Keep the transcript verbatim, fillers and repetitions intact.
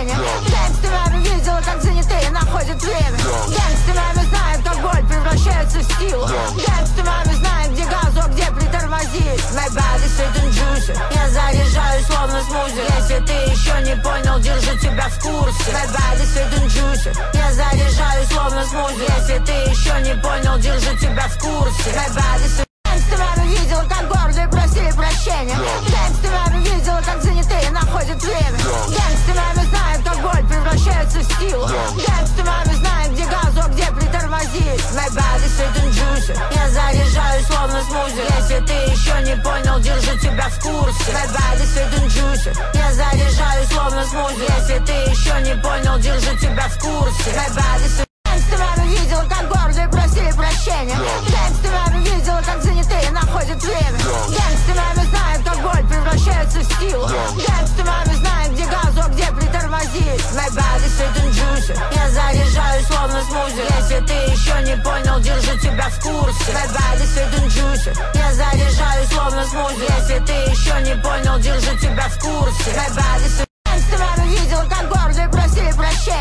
прощения. Гангсты маме видела, как занятые находят время. Гангсты маме знают, как боль превращается в силу. Гангсты маме знают, где газу, а где притормозить. My body sweet and juicy. Я заряжаю словно смузи. Если ты еще не понял, держу тебя в курсе. My body sweet and juicy. Я заряжаю словно смузи. Если ты еще не понял, держу тебя в курсе. My body sweet. Гангсты маме видела, как гордые просили прощения. Гангсты маме видела, как занятые находят время. Гангсты маме знают, как боль превращается в силу. Гангсты маме знают, где газу, а где притормозить. My body sweet and juicy. Я заряжаю словно смузи. Если ты еще не понял, держу тебя в курсе. My body sweet and juicy. Я заряжаю словно смузи. Если ты еще не понял, держу тебя в курсе. My body sweet. Гангсты маме видела, как гордые просили прощения. Гангсты маме видела, как занятые находят время. Гангсты маме знают, как боль превращается в силу. Гангсты маме знают, где газу, а где притормозить. My body sweet and juicy. Я заряжаю словно смузи. Если ты еще не понял, держу тебя в курсе.